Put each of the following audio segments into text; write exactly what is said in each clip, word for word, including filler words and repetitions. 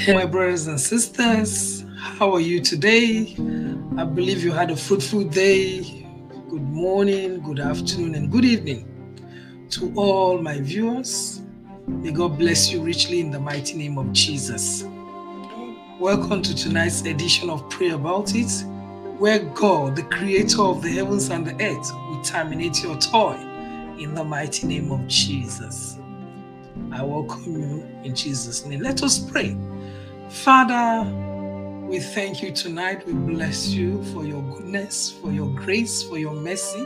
My brothers and sisters, how are you today? I believe you had a fruitful day. Good morning, good afternoon, and good evening to all my viewers. May God bless you richly in the mighty name of Jesus. Welcome to tonight's edition of Pray About It, where God, the creator of the heavens and the earth, will terminate your toil in the mighty name of Jesus. I welcome you in Jesus' name. Let us pray. Father, we thank you tonight. We bless you for your goodness, for your grace, for your mercy,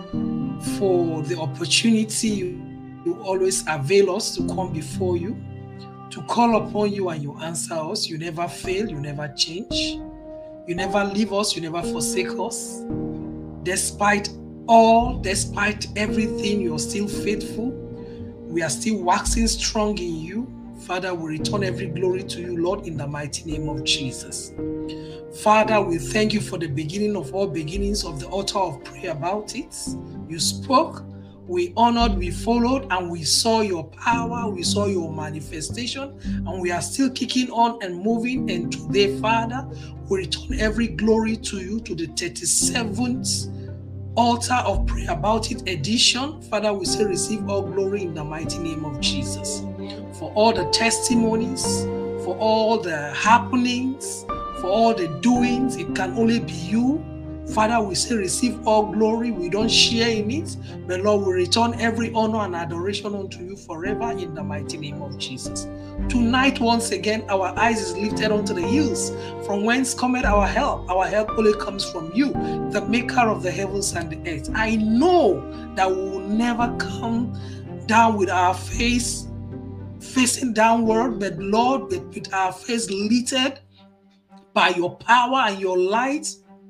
for the opportunity you, you always avail us to come before you, to call upon you and you answer us. You never fail, you never change. You never leave us, you never forsake us. Despite all, despite everything, you're still faithful. We are still waxing strong in you. Father, we return every glory to you, Lord, in the mighty name of Jesus. Father, we thank you for the beginning of all beginnings of the altar of Pray About It. You spoke, we honored, we followed, and we saw your power, we saw your manifestation, and we are still kicking on and moving. And today, Father, we return every glory to you, to the thirty-seventh altar of Pray About It edition. Father, we say receive all glory in the mighty name of Jesus. For all the testimonies, for all the happenings, for all the doings, it can only be you. Father, we say receive all glory. We don't share in it, but Lord, we return every honor and adoration unto you forever in the mighty name of Jesus. Tonight, once again, our eyes is lifted onto the hills, from whence cometh our help. Our help only comes from you, the maker of the heavens and the earth. I know that we will never come down with our face facing downward, but Lord, with our face lifted by your power and your light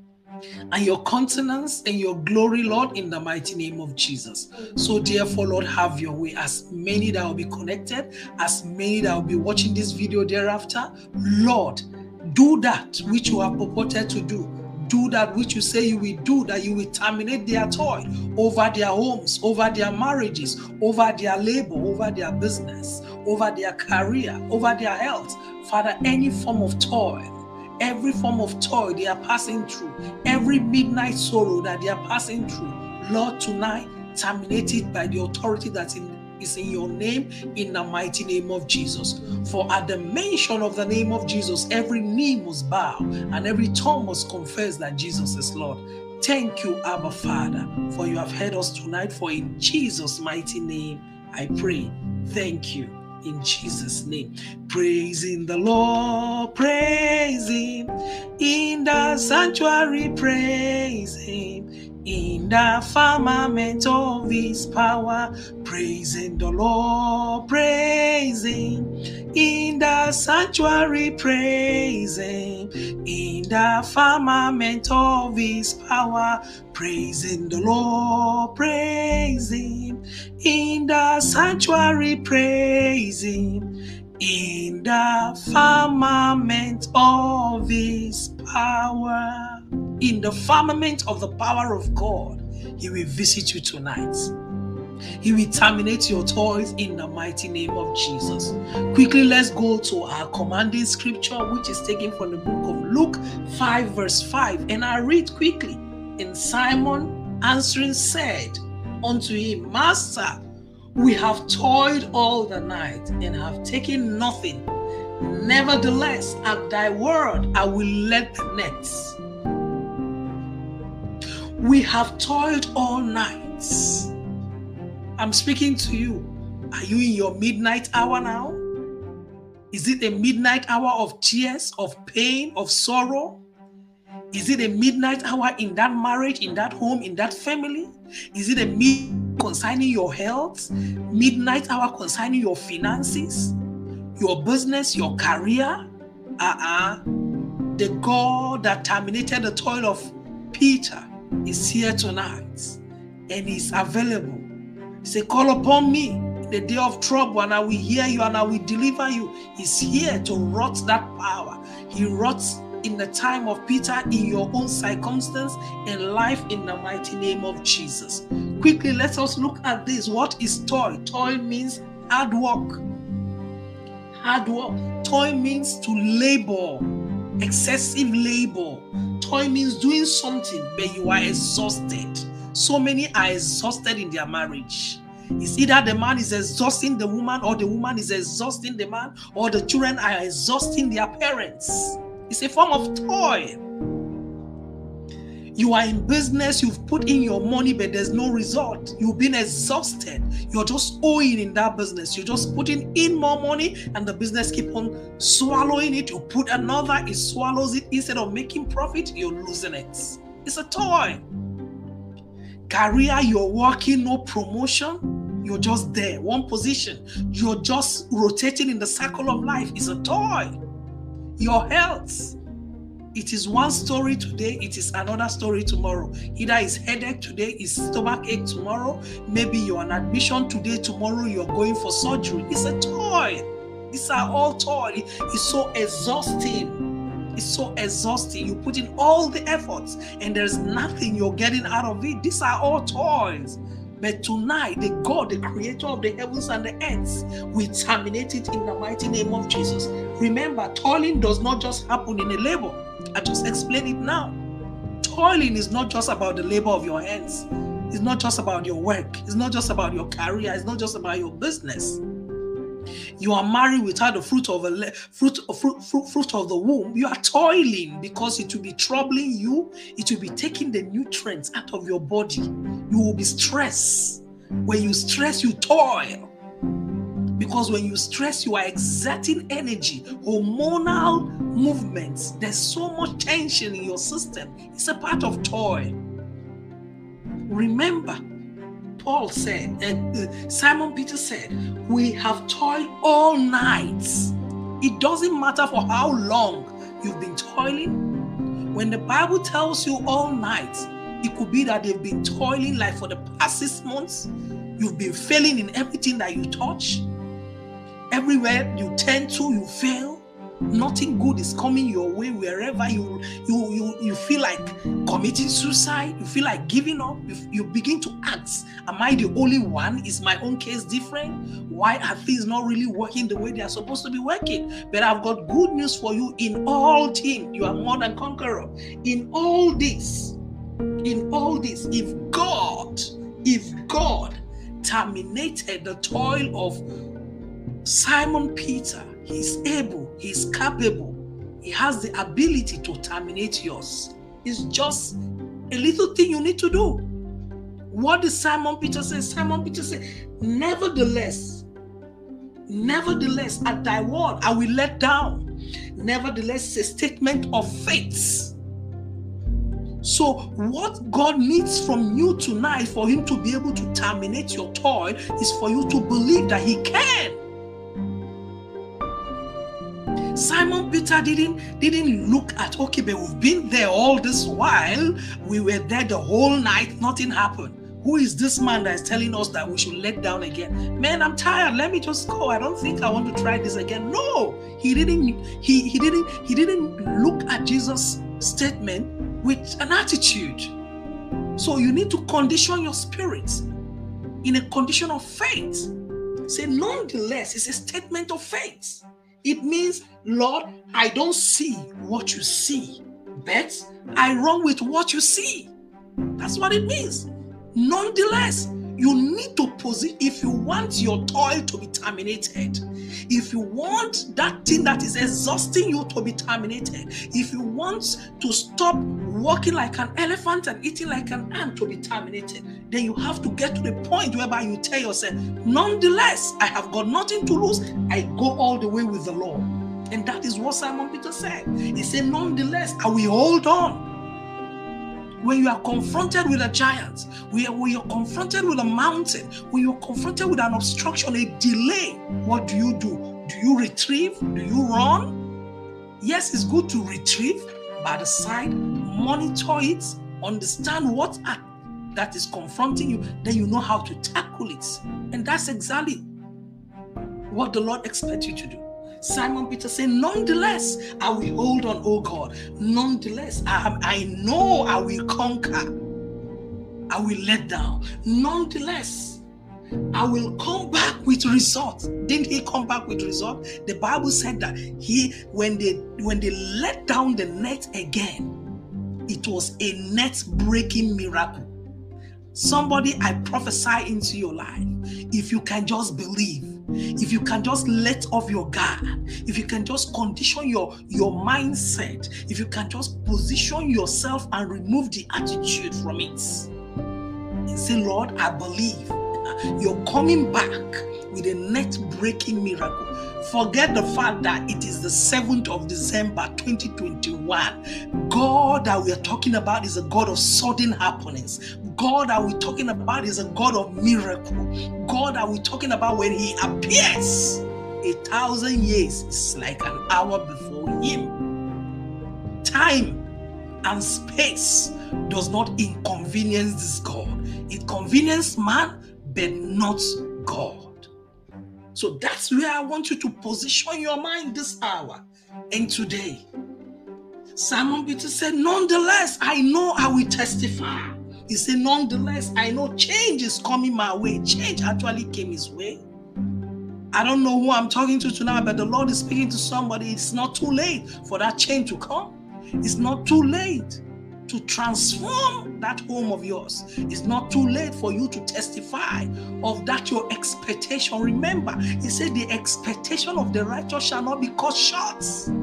and your countenance and your glory, Lord, in the mighty name of Jesus. So therefore, Lord, have your way. As many that will be connected, as many that will be watching this video thereafter, Lord, do that which you have purported to do. Do that which you say you will do, that you will terminate their toil over their homes, over their marriages, over their labor, over their business, over their career, over their health. Father, any form of toil, every form of toil they are passing through, every midnight sorrow that they are passing through, Lord, tonight, terminate it by the authority that in, is in your name, in the mighty name of Jesus. For at the mention of the name of Jesus, every knee must bow and every tongue must confess that Jesus is Lord. Thank you, Abba Father, for you have heard us tonight, for in Jesus' mighty name I pray. Thank you. In Jesus' name. Praising the Lord, praise him. In the sanctuary, praise him. In the firmament of his power, praising the Lord, praise him. In the sanctuary, praise him. In the firmament of his power, praising the Lord, praise him. In the sanctuary, praise him. In the firmament of his power. In the firmament of the power of God, he will visit you tonight. He will terminate your toils in the mighty name of Jesus. Quickly, let's go to our commanding scripture, which is taken from the book of Luke five verse five. And I read quickly. And Simon answering said unto him, Master, we have toiled all the night and have taken nothing. Nevertheless, at thy word, I will let the nets. We have toiled all night. I'm speaking to you. Are you in your midnight hour now? Is it a midnight hour of tears, of pain, of sorrow? Is it a midnight hour in that marriage, in that home, in that family? Is it a midnight concerning your health? Midnight hour concerning your finances, your business, your career? Uh-uh. The God that terminated the toil of Peter is here tonight and is available. He said, call upon me in the day of trouble and I will hear you and I will deliver you. He's here to wrought that power. He wrought in the time of Peter in your own circumstance and life in the mighty name of Jesus. Quickly, let us look at this. What is toil? Toil means hard work. hard work. Toil means to labor, excessive labor. Toil means doing something, but you are exhausted. So many are exhausted in their marriage. It's either the man is exhausting the woman, or the woman is exhausting the man, or the children are exhausting their parents. It's a form of toil. You are in business, you've put in your money, but there's no result. You've been exhausted. You're just owing in that business. You're just putting in more money, and the business keep on swallowing it. You put another, it swallows it. Instead of making profit, you're losing it. It's a toil. Career, you're working, no promotion. You're just there, one position. You're just rotating in the circle of life. It's a toil. Your health, it is one story today, it is another story tomorrow. Either it's headache today, it's stomach ache tomorrow. Maybe you're on admission today, tomorrow you're going for surgery. It's a toil. These are all toil. It's so exhausting. It's so exhausting. You put in all the efforts and there's nothing you're getting out of it. These are all toils. But tonight, the God, the creator of the heavens and the earth, will terminate it in the mighty name of Jesus. Remember, toiling does not just happen in a labor. I just explained it now. Toiling is not just about the labor of your hands. It's not just about your work. It's not just about your career. It's not just about your business. You are married without the fruit of a fruit, fruit, fruit, fruit of the womb. You are toiling because it will be troubling you. It will be taking the nutrients out of your body. You will be stressed. When you stress, you toil. Because when you stress, you are exerting energy, hormonal movements. There's so much tension in your system. It's a part of toil. Remember, Paul said, and uh, Simon Peter said, we have toiled all night. It doesn't matter for how long you've been toiling. When the Bible tells you all night, it could be that they've been toiling like for the past six months. You've been failing in everything that you touch. Everywhere you turn to, you fail. Nothing good is coming your way. Wherever you you you, you feel like committing suicide, you feel like giving up, you, you begin to ask, am I the only one? Is my own case different? Why are things not really working the way they are supposed to be working? But I've got good news for you. In all things, you are more than conqueror. In all this, in all this, if God, if God terminated the toil of Simon Peter, he's able, he's capable, he has the ability to terminate yours. It's just a little thing you need to do. What did Simon Peter say? Simon Peter said, nevertheless, nevertheless, at thy word I will let down. Nevertheless, it's a statement of faith. So what God needs from you tonight for him to be able to terminate your toil is for you to believe that he can. Simon Peter didn't, didn't look at, okay, but we've been there all this while. We were there the whole night. Nothing happened. Who is this man that is telling us that we should let down again? Man, I'm tired. Let me just go. I don't think I want to try this again. No, he didn't. He, he didn't. He didn't look at Jesus' statement with an attitude. So you need to condition your spirit in a condition of faith. Say, nonetheless, it's a statement of faith. It means, Lord, I don't see what you see, but I run with what you see. That's what it means. Nonetheless, you need to position, if you want your toil to be terminated, if you want that thing that is exhausting you to be terminated, if you want to stop walking like an elephant and eating like an ant to be terminated, then you have to get to the point whereby you tell yourself, nonetheless, I have got nothing to lose. I go all the way with the Lord. And that is what Simon Peter said. He said, nonetheless, I will hold on. When you are confronted with a giant, when you're confronted with a mountain, when you're confronted with an obstruction, a delay, what do you do? Do you retrieve? Do you run? Yes, it's good to retrieve, by the side, monitor it, understand what that is confronting you, then you know how to tackle it. And that's exactly what the Lord expects you to do. Simon Peter said, nonetheless, I will hold on, oh God. Nonetheless, I, I know I will conquer. I will let down. Nonetheless, I will come back with result. Didn't he come back with result? The Bible said that he, when they when they let down the net again, it was a net-breaking miracle. Somebody, I prophesy into your life. If you can just believe, if you can just let off your guard, if you can just condition your, your mindset, if you can just position yourself and remove the attitude from it, and say, Lord, I believe you're coming back with a net-breaking miracle. Forget the fact that it is the seventh of December twenty twenty-one. God that we are talking about is a God of sudden happenings. God that we're talking about is a God of miracle. God that we're talking about, when he appears, a thousand years is like an hour before him. Time and space does not inconvenience this God. It conveniences man, but not God. So that's where I want you to position your mind this hour and today. Simon Peter said, nonetheless, I know I will testify. He said, nonetheless, I know change is coming my way. Change actually came his way. I don't know who I'm talking to tonight, but the Lord is speaking to somebody. It's not too late for that change to come. It's not too late to transform that home of yours. It's not too late for you to testify of that your expectation. Remember, he said the expectation of the righteous shall not be cut short.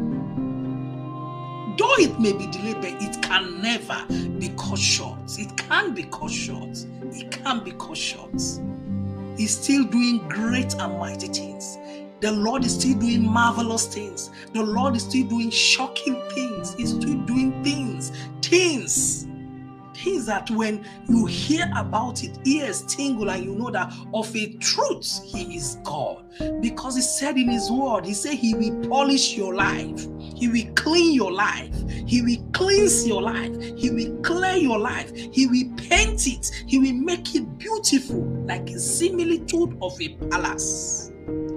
Though it may be delayed, but it can never be cut short. It can be cut short. It can be cut short. He's still doing great and mighty things. The Lord is still doing marvelous things. The Lord is still doing shocking things. He's still doing things. Things. Things that when you hear about it, ears tingle, and you know that of a truth, he is God. Because he said in his word, he said he will polish your life. He will clean your life. He will cleanse your life. He will clear your life. He will paint it. He will make it beautiful, like a similitude of a palace.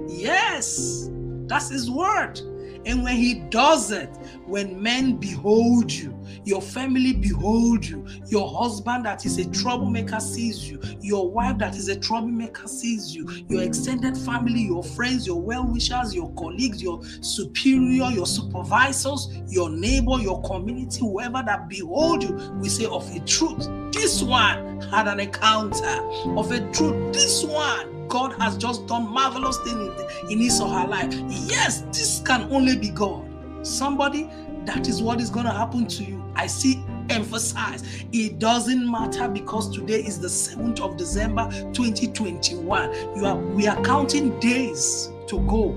Yes, that's his word. And when he does it, when men behold you, your family behold you, your husband that is a troublemaker sees you, your wife that is a troublemaker sees you, your extended family, your friends, your well-wishers, your colleagues, your superior, your supervisors, your neighbor, your community, whoever that behold you, we say of a truth, this one had an encounter. Of a truth, this one, God has just done marvelous things in his or her life. Yes, this can only be God. Somebody, that is what is going to happen to you. I see emphasize. It doesn't matter, because today is the seventh of December twenty twenty-one. You are, we are counting days to go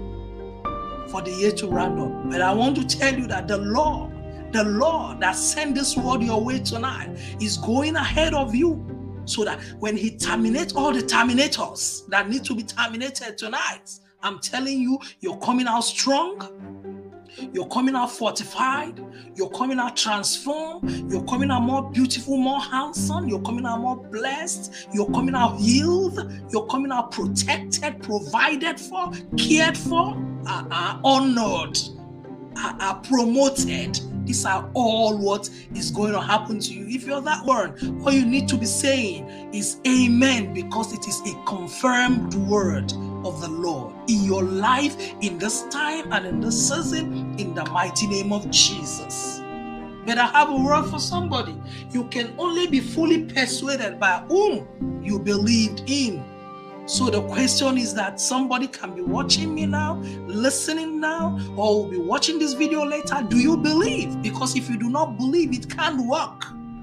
for the year to round up. But I want to tell you that the Lord, the Lord that sent this word your way tonight is going ahead of you, so that when he terminates all the terminators that need to be terminated tonight, I'm telling you, you're coming out strong. You're coming out fortified. You're coming out transformed. You're coming out more beautiful, more handsome. You're coming out more blessed. You're coming out healed. You're coming out protected, provided for, cared for, uh, uh, honored, uh, uh, promoted. These are all what is going to happen to you. If you're that one, all you need to be saying is amen, because it is a confirmed word of the Lord in your life, in this time and in this season, in the mighty name of Jesus. But I have a word for somebody. You can only be fully persuaded by whom you believed in. So the question is that somebody can be watching me now, listening now, or will be watching this video later. Do you believe? Because if you do not believe, it can't work.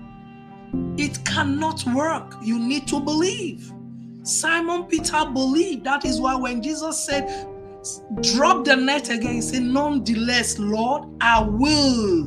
It cannot work. You need to believe. Simon Peter believed. That is why when Jesus said, drop the net again, he said, nonetheless, Lord, I will.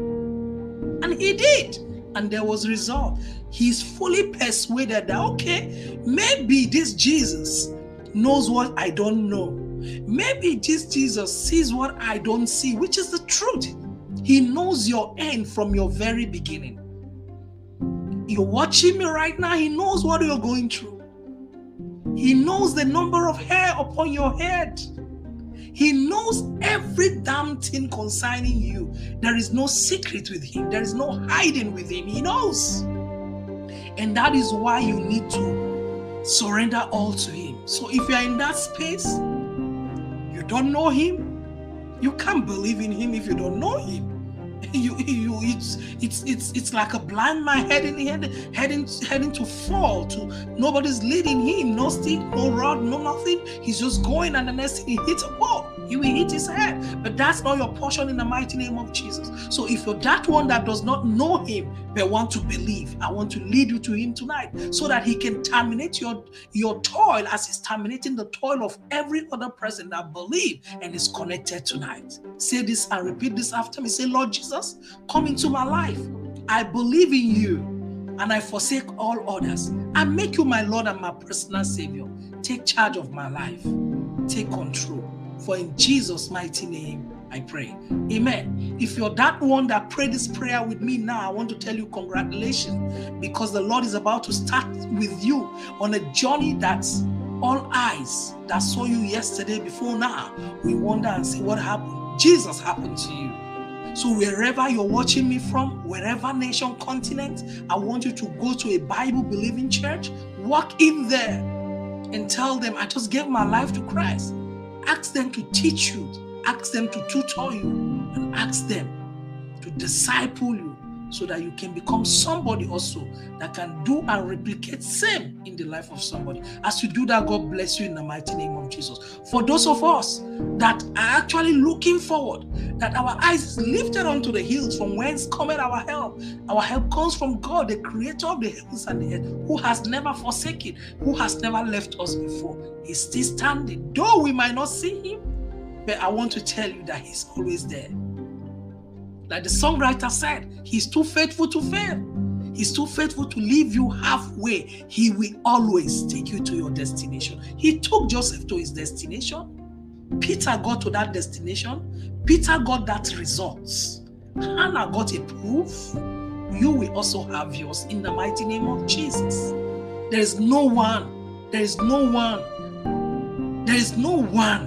And he did. And there was result. He's fully persuaded that, okay, maybe this Jesus knows what I don't know. Maybe this Jesus sees what I don't see, which is the truth. He knows your end from your very beginning. You're watching me right now. He knows what you're going through. He knows the number of hair upon your head. He knows every damn thing concerning you. There is no secret with him. There is no hiding with him. He knows. And that is why you need to Surrender all to him. So if you are in that space, you don't know him, you can't believe in him if you don't know him. You, you, it's, it's, it's, it's like a blind man heading, heading, heading, heading to fall. To nobody's leading him, no stick, no rod, no nothing. He's just going, and the next thing he hits a wall, he will hit his head. But that's not your portion in the mighty name of Jesus. So if you're that one that does not know him but want to believe, I want to lead you to him tonight, so that he can terminate your your toil as he's terminating the toil of every other person that believe and is connected tonight. Say this and repeat this after me. Say, Lord Jesus, come into my life. I believe in you and I forsake all others. I make you my Lord and my personal Savior. Take charge of my life. Take control. For in Jesus' mighty name I pray. Amen. If you're that one that prayed this prayer with me now, I want to tell you congratulations, because the Lord is about to start with you on a journey that's all eyes that saw you yesterday before now. We wonder and say, what happened? Jesus happened to you. So wherever you're watching me from, wherever nation, continent, I want you to go to a Bible-believing church, walk in there and tell them, I just gave my life to Christ. Ask them to teach you, ask them to tutor you, and ask them to disciple you, so that you can become somebody also that can do and replicate same in the life of somebody. As you do that, God bless you in the mighty name of Jesus. For those of us that are actually looking forward, that our eyes is lifted onto the hills from whence cometh our help. Our help comes from God, the creator of the heavens and the earth, who has never forsaken, who has never left us before. He's still standing, though we might not see him, but I want to tell you that he's always there. Like the songwriter said, he's too faithful to fail. He's too faithful to leave you halfway. He will always take you to your destination. He took Joseph to his destination. Peter got to that destination. Peter got that results. Hannah got a proof. You will also have yours in the mighty name of Jesus. There is no one, there is no one, there is no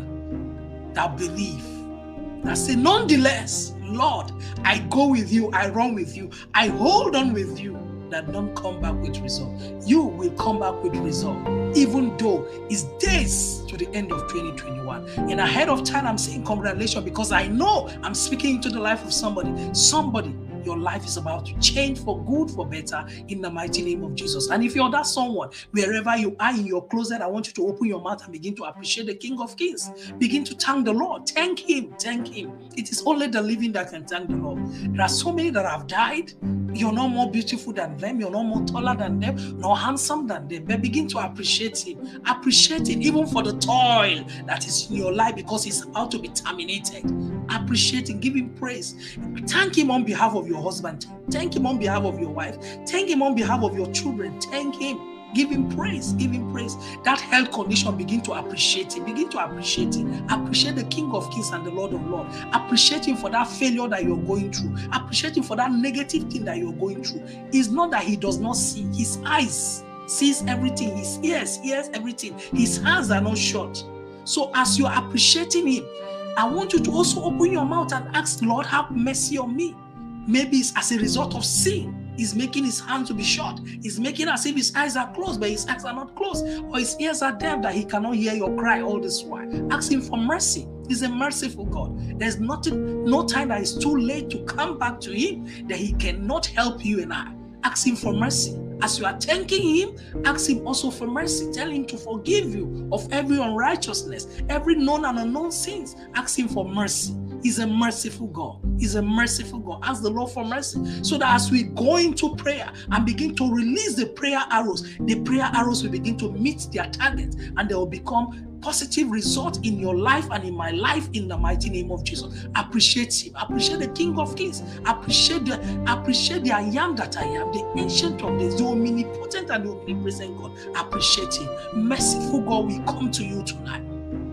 one that believe, that say, nonetheless, Lord, I go with you, I run with you, I hold on with you, that don't come back with result. You will come back with result, even though it's days to the end of twenty twenty-one. And ahead of time, I'm saying congratulations, because I know I'm speaking into the life of somebody. Somebody, your life is about to change for good, for better, in the mighty name of Jesus. And if you're that someone, wherever you are in your closet, I want you to open your mouth and begin to appreciate the King of Kings. Begin to thank the Lord. Thank him. Thank him. It is only the living that can thank the Lord. There are so many that have died. You're not more beautiful than them. You're not more taller than them, nor handsome than them. But begin to appreciate him. Appreciate him even for the toil that is in your life, because it's about to be terminated. Appreciate him. Give him praise. Thank him on behalf of your husband. Thank him on behalf of your wife. Thank him on behalf of your children. Thank him. Give him praise. Give him praise. That health condition, begin to appreciate him. Begin to appreciate him. Appreciate the King of Kings and the Lord of Lords. Appreciate him for that failure that you're going through. Appreciate him for that negative thing that you're going through. It's not that he does not see. His eyes sees everything. His ears hears everything. His hands are not short. So as you're appreciating him, I want you to also open your mouth and ask, Lord, have mercy on me. Maybe it's as a result of sin. He's making his hand to be short. He's making as if his eyes are closed, but his eyes are not closed. Or his ears are deaf that he cannot hear your cry all this while. Ask him for mercy. He's a merciful God. There's nothing, no time that is too late to come back to him that he cannot help you and I. Ask him for mercy. As you are thanking him, ask him also for mercy. Tell him to forgive you of every unrighteousness, every known and unknown sins. Ask him for mercy. He's a merciful God. He's a merciful God. Ask the Lord for mercy, so that as we go into prayer and begin to release the prayer arrows, the prayer arrows will begin to meet their target, and they will become positive result in your life and in my life, in the mighty name of Jesus. Appreciate him. Appreciate the King of Kings. Appreciate the appreciate the I am that I am, the ancient of days, the omnipotent and the omnipresent God. Appreciate him. Merciful God, we come to you tonight.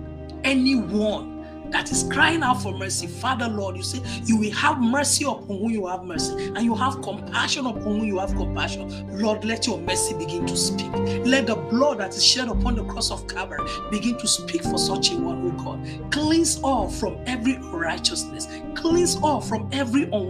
Anyone that is crying out for mercy, Father, Lord, you say you will have mercy upon whom you have mercy, and you have compassion upon whom you have compassion. Lord, let your mercy begin to speak. Let the blood that is shed upon the cross of Calvary begin to speak for such a one, oh God. Cleanse all from every unrighteousness. Cleanse all from every unwantonness.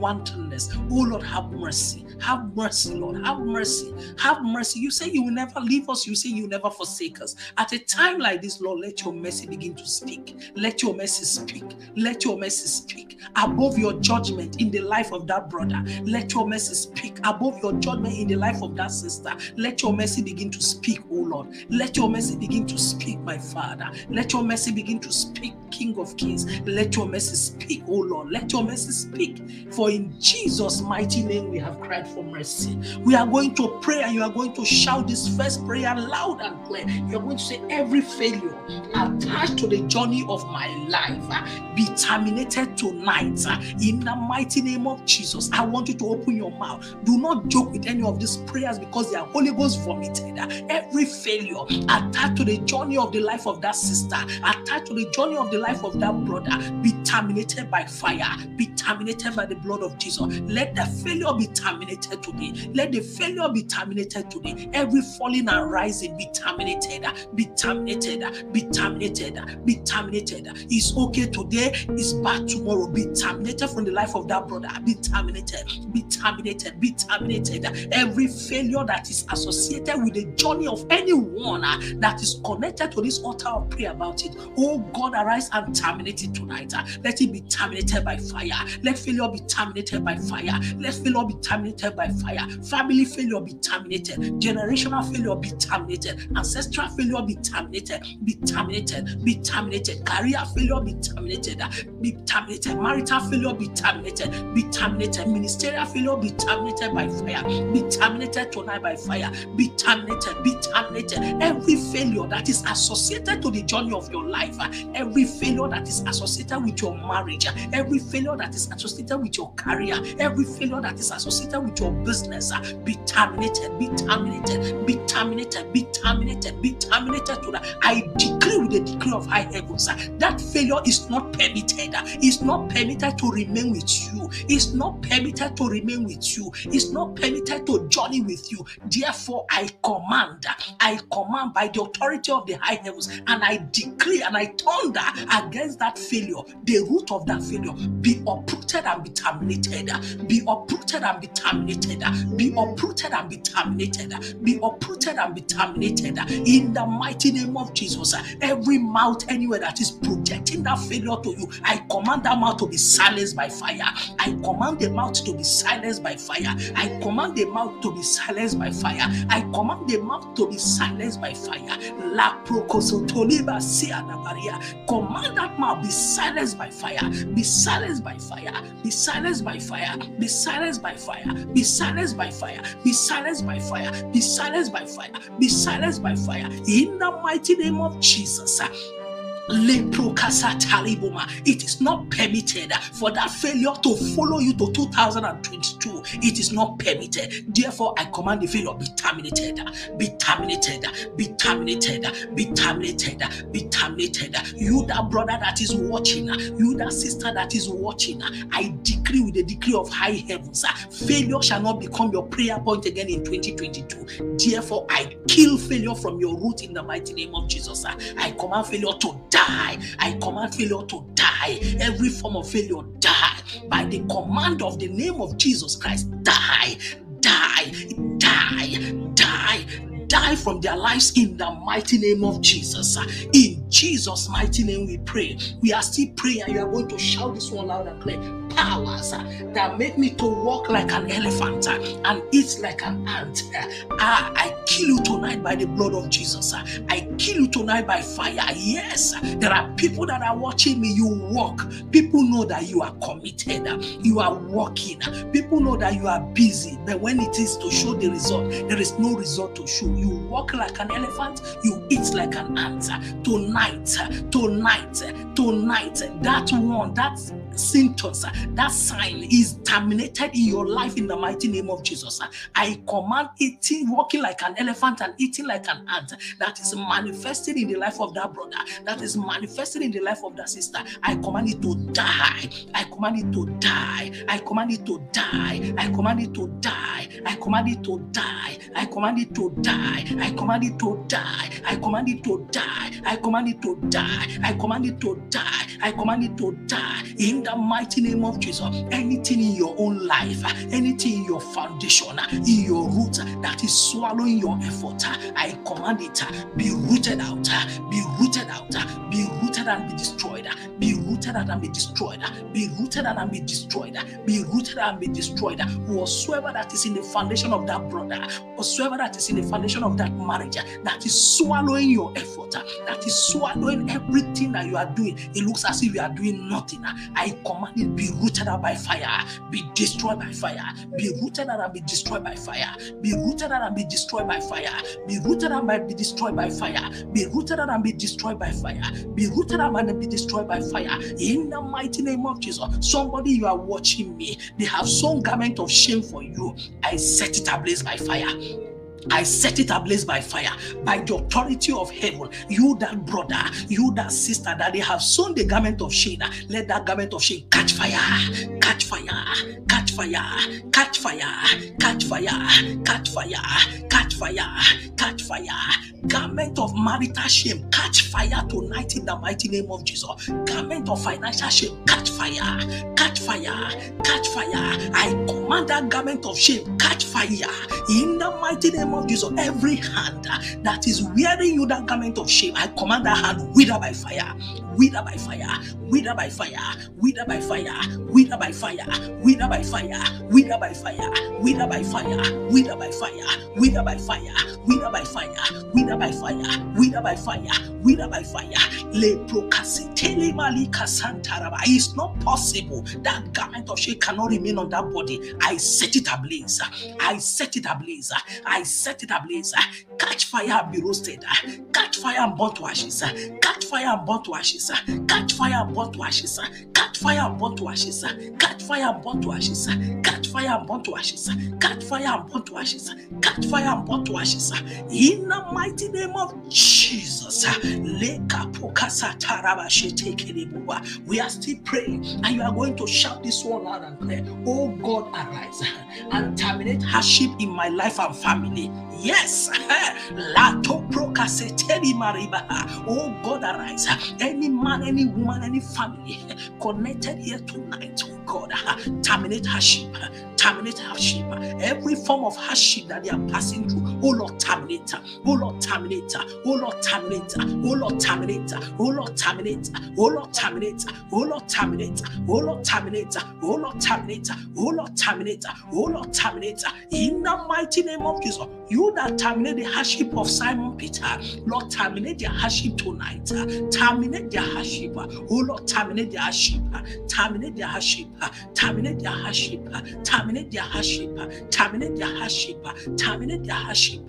barrenness. Oh Lord, have mercy. Have mercy, Lord. Have mercy. Have mercy. You say you will never leave us. You say you will never forsake us. At a time like this, Lord, let your mercy begin to speak. Let your mercy speak. Let your mercy speak. Above your judgment in the life of that brother, let your mercy speak. Above your judgment in the life of that sister, let your mercy begin to speak, oh Lord. Let your mercy begin to speak, my Father. Let your mercy begin to speak, King of Kings. Let your mercy speak, oh Lord. Let your mercy speak. For in Jesus' mighty name we have cried for mercy. We are going to pray and you are going to shout this first prayer loud and clear. You are going to say, every failure attached to the journey of my life uh, be terminated tonight uh, in the mighty name of Jesus. I want you to open your mouth. Do not joke with any of these prayers because they are Holy Ghost vomited. Uh, every failure attached to the journey of the life of that sister, attached to the journey of the life of that brother, be terminated by fire, be terminated by the blood of Jesus. Let the failure be terminated today. Let the failure be terminated today. Every falling and rising be terminated, be terminated, be terminated, be terminated. It's okay today, it's bad tomorrow. Be terminated from the life of that brother. Be terminated, be terminated, be terminated. Every failure that is associated with the journey of anyone uh, that is connected to this altar of prayer about it, oh God, arise and terminate it tonight. Uh, let it be terminated by fire. Let failure be terminated by fire. Let failure be terminated by fire. Family failure be terminated. Generational failure be terminated. Ancestral failure be terminated. Be terminated. Be terminated. Career failure be terminated. Be terminated. Marital failure be terminated. Be terminated. Ministerial failure be terminated by fire. Be terminated tonight by fire. Be terminated. Be terminated. Every failure that is associated to the journey of your life, every failure that is associated with your marriage, every failure that is associated with your career, every failure that is associated with your business, be terminated, be terminated, be terminated, be terminated, be terminated tonight. I decree with the decree of high heavens that failure is not permitted. It's not permitted to remain with you. It's not permitted to remain with you. It's not permitted to journey with you. Therefore, I command, I command by the authority of the high heavens, and I decree and I thunder against that failure, the root of that failure, be uprooted and be terminated. Be uprooted and be terminated. Be uprooted and be terminated. Be uprooted and be terminated. In the mighty name of Jesus, every mouth anywhere that is projecting that failure to you, I command that mouth to be silenced by fire. I command the mouth to be silenced by fire. I command the mouth to be silenced by fire. I command the mouth to be silenced by fire. La prokosotoliba sianabaria. Command that mouth be silenced by fire. Be silenced by fire. Be silenced by fire. Be silenced by fire. Be silenced by fire. Be silenced by fire. Be silenced by fire. Be silenced by fire. In the mighty name of Jesus. It is not permitted for that failure to follow you to two thousand twenty-two. It is not permitted. Therefore, I command the failure be terminated, be terminated, be terminated, be terminated, be terminated. You, that brother that is watching, you, that sister that is watching, I decree with the decree of high heavens, failure shall not become your prayer point again in twenty twenty-two. Therefore, I kill failure from your root in the mighty name of Jesus. I command failure to die. I command failure to die. Every form of failure, die. By the command of the name of Jesus Christ, die, die, die, die, die from their lives in the mighty name of Jesus. In Jesus' mighty name we pray. We are still praying and you are going to shout this one loud and clear. Powers that make me to walk like an elephant and eat like an ant, ah, I kill you tonight by the blood of Jesus. I kill you tonight by fire. Yes, there are people that are watching me. You walk. People know that you are committed. You are walking. People know that you are busy. But when it is to show the result, there is no result to show. You walk like an elephant. You eat like an ant. Tonight, tonight, tonight, that one, that symptoms, that sign is terminated in your life in the mighty name of Jesus. I command eating, walking like an elephant and eating like an ant that is manifested in the life of that brother, that is manifested in the life of that sister. I command it to die. I command it to die. I command it to die. I command it to die. I command it to die. I command it to die. I command it to die. I command it to die. I command it to die. I command it to die. I command it to die. In the the mighty name of Jesus. Anything in your own life, anything in your foundation, in your root that is swallowing your effort, I command it, be rooted out, be rooted out, be rooted and be destroyed, be rooted and be destroyed, be rooted and be destroyed, be rooted and be destroyed. Whatsoever that is in the foundation of that brother, whatsoever that is in the foundation of that marriage, that is swallowing your effort, that is swallowing everything that you are doing, it looks as if you are doing nothing. I command it, be rooted out by fire, be destroyed by fire, be rooted out and be destroyed by fire, be rooted out and be destroyed by fire, be rooted out and be destroyed by fire, be rooted out and be destroyed by fire, be rooted out and be destroyed by fire. In the mighty name of Jesus. Somebody, you are watching me, they have sewn garment of shame for you. I set it ablaze by fire. I set it ablaze by fire, by the authority of heaven. You that brother, you that sister, that they have sewn the garment of shame, let that garment of shame catch fire, catch fire, catch fire, catch fire, catch fire, catch fire, catch fire, catch fire. Garment of marital shame, catch fire tonight in the mighty name of Jesus. Garment of financial shame, catch fire, catch fire, catch fire. I command that garment of shame, catch fire in the mighty name of Jesus. Every hand that is wearing you that garment of shame, I command that hand wither by fire, wither by fire, wither by fire, wither by fire, wither by fire, wither by fire, wither by fire, wither by fire, wither by fire, wither by fire, wither by fire, wither by fire, wither by fire, wither by fire. Le procasitele malika santaraba. It's not possible. That garment of shame cannot remain on that body. I set it ablaze. I set it ablaze. I set it ablaze. Catch fire and be roasted. Catch fire and burn to ashes. Catch fire and burn to ashes. Catch fire and burn to ashes. Catch fire and burn to ashes. Catch fire and burn to ashes. Catch fire and burn to ashes. Catch fire and burn to ashes. Catch fire and burn to ashes. In the mighty name of Jesus. We are still praying, and you are going to shout this one loud and clear. Oh God, arise and terminate hardship in my life and family. Yes. Oh God, arise. Any man, any woman, any family connected here tonight, oh God, terminate hardship. Terminate hardship. Every form of hardship that they are passing through, oh Lord, terminate. Oh Lord, terminate. Oh Lord, terminate. Oh Lord, terminate. Oh Lord, terminate. Oh Lord, terminate. Oh Lord, terminate. Oh Lord, terminate. Oh Lord, terminate. Oh Lord, terminate. Oh Lord, terminate. In the mighty name of Jesus, you that terminate the hardship of Simon Peter, Lord, terminate their hardship tonight. Terminate their hardship. Oh Lord, terminate their hardship. Terminate their hardship. Terminate their hardship. Terminate Terminate their hardship, terminate their hardship, terminate their hardship.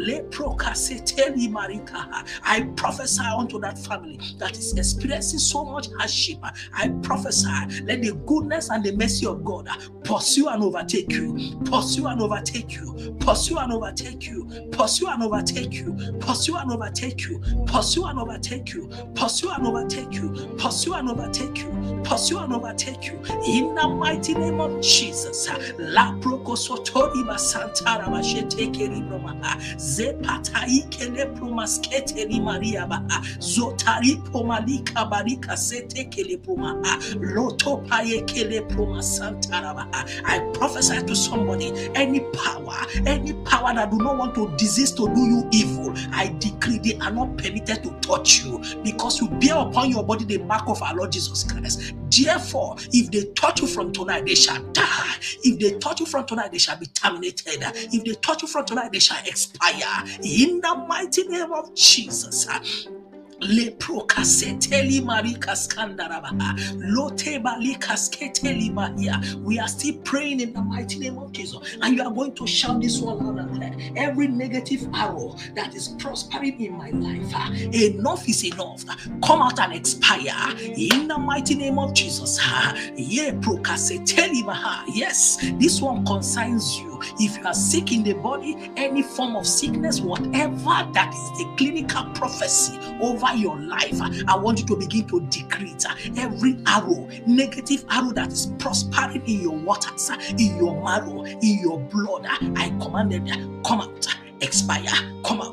I prophesy unto that family that is experiencing so much hardship. I prophesy, let the goodness and the mercy of God pursue and overtake you, pursue and overtake you, pursue and overtake you, pursue and overtake you, pursue and overtake you, pursue and overtake you, pursue and overtake you, pursue and overtake you, pursue and overtake you. In the mighty name of Jesus. La prokosotori basantara bashete keribroma zepatai kele promaskete li maria ba zotari pomalika barika sete kele proma loto paye kele promasantara ba. I prophesy to somebody, any power, any power that do not want to desist to do you evil, I decree they are not permitted to touch you, because you bear upon your body the mark of our Lord Jesus Christ. Therefore, if they touch you from tonight, they shall die. If they touch you from tonight, they shall be terminated. If they touch you from tonight, they shall expire. In the mighty name of Jesus. Le procaseteli marikas kandarabaha lote balikas keteli mahia. We are still praying in the mighty name of Jesus, and you are going to shout this one loud and clear. Every negative arrow that is prospering in my life, uh, enough is enough. Come out and expire in the mighty name of Jesus. Ye procaseteli maha. Yes, this one concerns you. If you are sick in the body, any form of sickness, whatever that is the clinical prophecy over your life, I want you to begin to decree it. Every arrow, negative arrow that is prospering in your waters, in your marrow, in your blood, I command them, come out, expire, come out,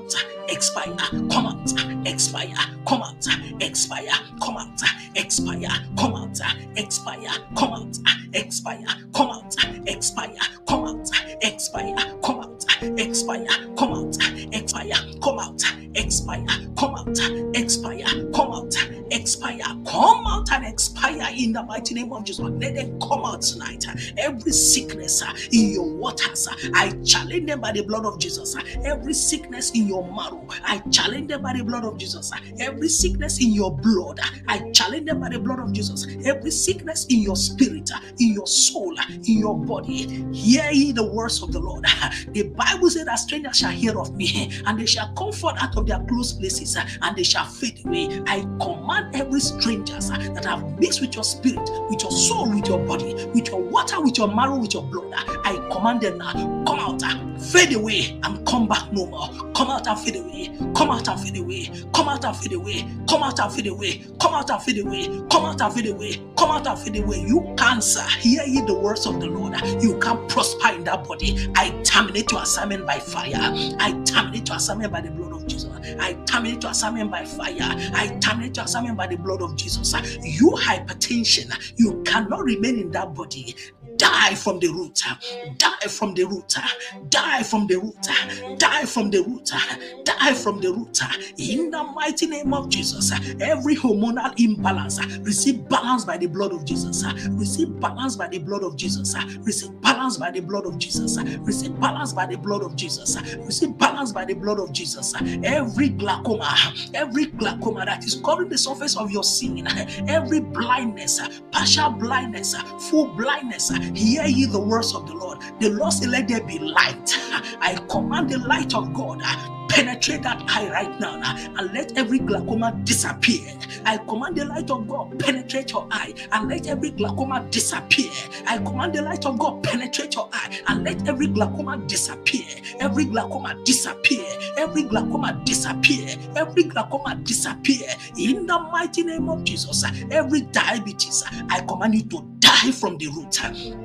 expire, come out, expire, come out, expire, come out, expire, come out, expire, come out, expire, come out, expire, come out, expire, come out, expire, come out, expire, come out, expire, come out, expire, come out, expire, come out and expire in the mighty name of Jesus. Let them come out tonight. Every sickness in your waters, I challenge them by the blood of Jesus. Every sickness in your marrow, I challenge them by the blood of Jesus. Every sickness in your blood, I challenge them by the blood of Jesus. Every sickness in your spirit, in your soul, in your body, hear ye the words of the Lord. The Bible said that strangers shall hear of me, and they shall come forth out of their close places, and they shall fade away. I command every stranger that have mixed with your spirit, with your soul, with your body, with your water, with your marrow, with your blood, I command them now, come out, fade away, and come back no more. Come out and fade away. Come out and fade away. Come out and fade away. Come out and fade away. Come out and fade away. Come out and fade away. Come out and fade away. You cancer, hear ye the words of the Lord. You can't prosper in that body. I terminate your assignment by fire. I terminate your assignment by the blood of Jesus. I terminate your assignment by fire. I terminate your assignment by the blood of Jesus. You hypertension, you cannot remain in that body. Die from the root, die from the root, die from the root, die from the root, die from the root. In the mighty name of Jesus, every hormonal imbalance, receive balance by the blood of Jesus. Receive balance by the blood of Jesus. Receive balance by the blood of Jesus. Receive balance by the blood of Jesus. Receive balance by the blood of Jesus. Every glaucoma, every glaucoma that is covering the surface of your skin, every blindness, partial blindness, full blindness, hear ye the words of the Lord. The Lord said, let there be light. I command the light of God penetrate that eye right now and let every glaucoma disappear. I command the light of God penetrate your eye and let every glaucoma disappear. I command the light of God penetrate your eye and let every glaucoma disappear. Every glaucoma disappear. Every glaucoma disappear. Every glaucoma disappear. In the mighty name of Jesus, every diabetes, I command you to die from the root.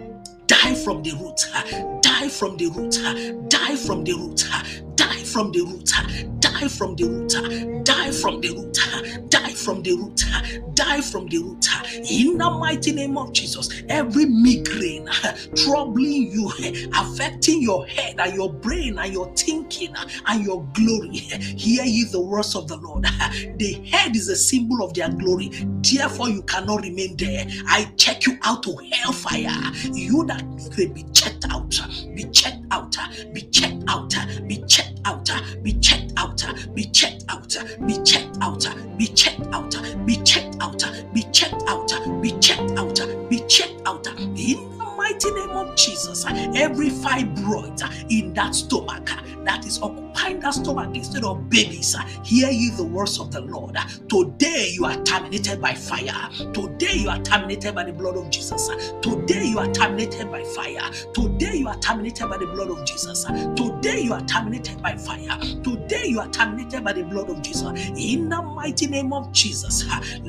Die from the root. Die from the root. Die from the root. Die from the root. Die from the root. Die from the root. Die from the root. Die from the root. In the mighty name of Jesus, every migraine troubling you, affecting your head and your brain and your thinking and your glory, hear ye the words of the Lord. The head is a symbol of their glory. Therefore, you cannot remain there. I check you out to hellfire. You that can be checked out, be checked out, be checked out, be checked out, be checked out, be checked out, be checked out, be checked out, be checked out, be checked out, be checked out, be checked out. In the mighty name of Jesus, every fibroid in that stomach that is occupying that stomach instead of babies, hear ye the words of the Lord. Today you are terminated by fire. Today you are terminated by the blood of Jesus. Today you are terminated by fire. Today you are terminated by the blood of Jesus. Today you are terminated by fire. Today you are terminated by the blood of Jesus. In the mighty name of Jesus,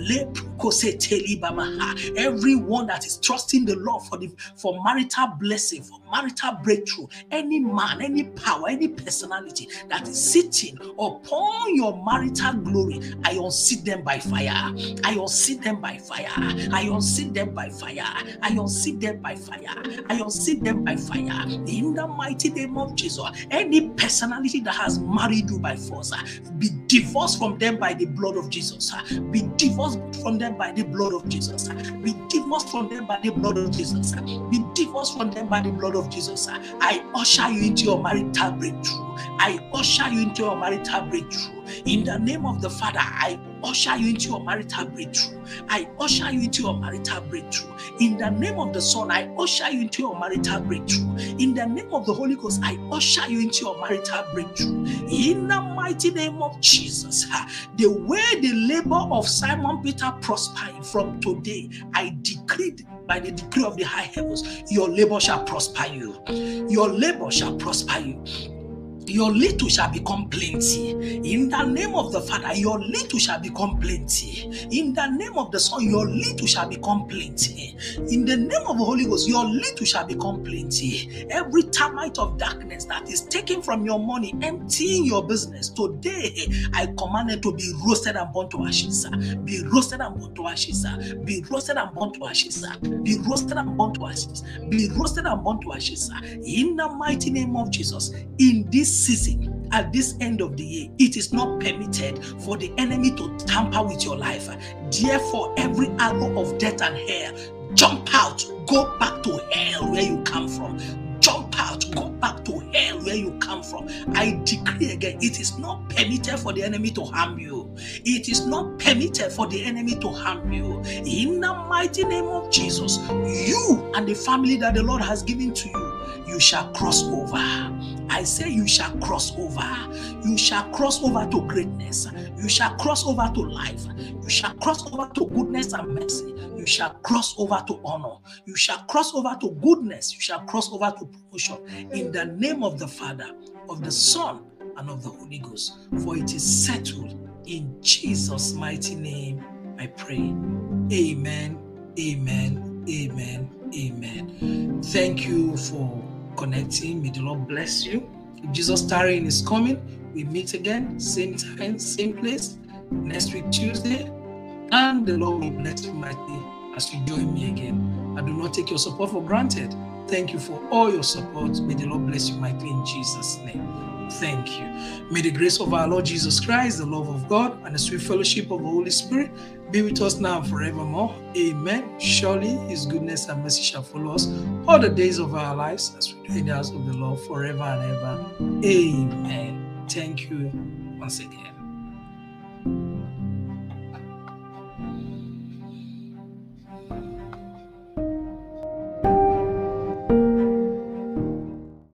everyone that is trusting the Lord for the for marital blessing, for marital breakthrough, any man, any power, any personality that is sitting upon your marital glory, I unseat them by fire. I unseat them by fire. I unseat them by fire. I unseat them by fire. I unseat them by fire. In the mighty name of Jesus, any personality that has married you by force, be divorced from them by the blood of Jesus. Be divorced from them by the blood of Jesus. Be divorced from them by the blood of Jesus. Be divorced from them by the blood of Jesus. I usher you into your marital breakthrough. I usher you into your marital breakthrough. In the name of the Father, I usher you into your marital breakthrough. I usher you into your marital breakthrough. In the name of the Son, I usher you into your marital breakthrough. In the name of the Holy Ghost, I usher you into your marital breakthrough. In the mighty name of Jesus, the way the labor of Simon Peter prospered from today, I decreed by the decree of the high heavens, your labor shall prosper you. Your labor shall prosper you. your little shall become plenty. In the name of the Father, your little shall become plenty. In the name of the Son, your little shall become plenty. In the name of the Holy Ghost, your little shall become plenty. Every termite of darkness that is taken from your money, emptying your business, today I command it to be roasted and burnt to ashes. Be roasted and burnt to ashes. Be roasted and burnt to ashes. Be roasted and burnt to ashes. Be roasted and burnt to ashes. In the mighty name of Jesus, in this season, at this end of the year, it is not permitted for the enemy to tamper with your life. Therefore, every arrow of death and hell, jump out, go back to hell where you come from. Jump out, go back to hell where you come from. I decree again, it is not permitted for the enemy to harm you. It is not permitted for the enemy to harm you. In the mighty name of Jesus, you and the family that the Lord has given to you, you shall cross over. I say you shall cross over. You shall cross over to greatness. You shall cross over to life. You shall cross over to goodness and mercy. You shall cross over to honor. You shall cross over to goodness. You shall cross over to promotion. In the name of the Father, of the Son, and of the Holy Ghost. For it is settled in Jesus' mighty name, I pray. Amen, amen, amen, amen. Thank you for connecting. May the Lord bless you. If Jesus tarrying is coming, we meet again, same time, same place, next week Tuesday, and the Lord will bless you mightily as you join me again. I do not take your support for granted. Thank you for all your support. May the Lord bless you mightily in Jesus' name. Thank you. May the grace of our Lord Jesus Christ, the love of God, and the sweet fellowship of the Holy Spirit be with us now and forevermore. Amen. Surely His goodness and mercy shall follow us all the days of our lives as we do in the house of the Lord forever and ever. Amen. Thank you once again.